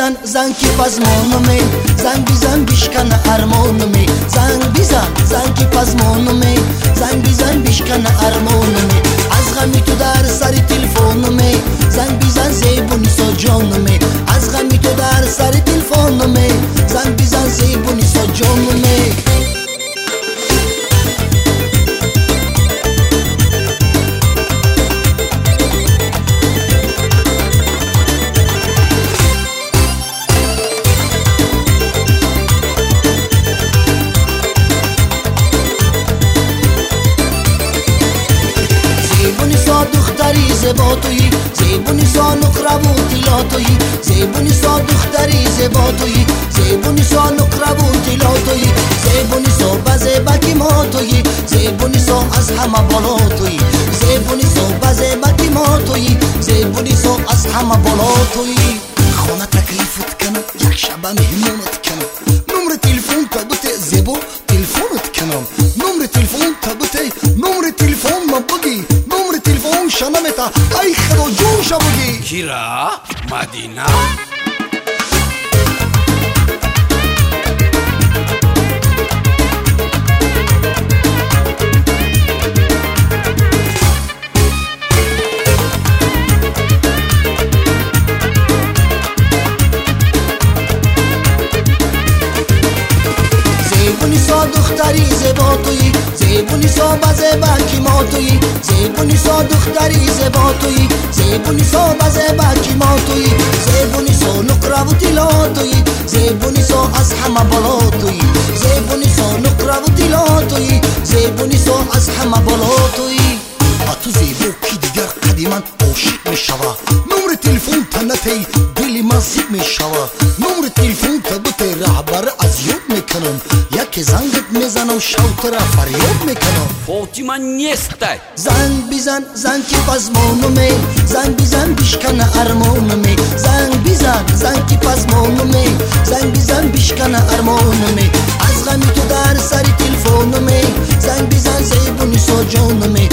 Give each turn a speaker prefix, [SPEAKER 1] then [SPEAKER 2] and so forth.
[SPEAKER 1] زن کی پزمونمی زنگ بیزن بیشکن ارمونمی زنگ کی پزمونمی زنگ بیزن بیشکن ارمونمی از غمی تو در سر تلفنمی زنگ بیزن زیبونی سو جانمی از غمی تو در سر تلفنمی زنگ بیزن زیبونی سو جانمی دختری زیبا تویی زیبونی سا نقره و طلا تویی زیبونی سا دختری زیبا تویی زیبونی سا نقره و طلا تویی زیبونی سا بزیبا کی ما تویی زیبونی سا از همه بالا تویی زیبونی سا بزیبا کی ما تویی زیبونی سا از همه بالا تویی خانه تکلیفت کنم یک شبه مهمونت کنم نمر تلفن تا بوته زیبا تلفنت کنم نمر تلفن تا بوته نمر تلفن ما بگی نمر تلفن شنمتا ای خدا جون شا بگی
[SPEAKER 2] کیرا مدینه
[SPEAKER 1] زیبونی سا دختری زیبا تویی زیبونی سا بزیبا کی ما تویی زیبونی سا دختری زیبا تویی زیبونی سا بزیبا کی ما تویی زیبونی سا نقره و طلا تویی زیبونی سا از همه بالا تویی زیبونی سا نقره و طلا تویی زیبونی سا از همه بالا تویی با تو زیبا کی دیگر قدیما عاشق میشوه نمر تلفن تنتی دلی من زیب میشوه نمر تلفن تبته رهبر از یاد میکنم یک زنگت میزنم شوتر فریاد میکنم
[SPEAKER 2] فاطمه نیسته
[SPEAKER 1] زنگ بیزن زنگ کی پزمونمی زنگ بیزن بیشکن ارمونمی زنگ بیزن زنگ کی پزمونمی زنگ بیزن بیشکن ارمونمی از غمی تو در سر تلفنمی زنگ بیزن زیبونی سو جانمی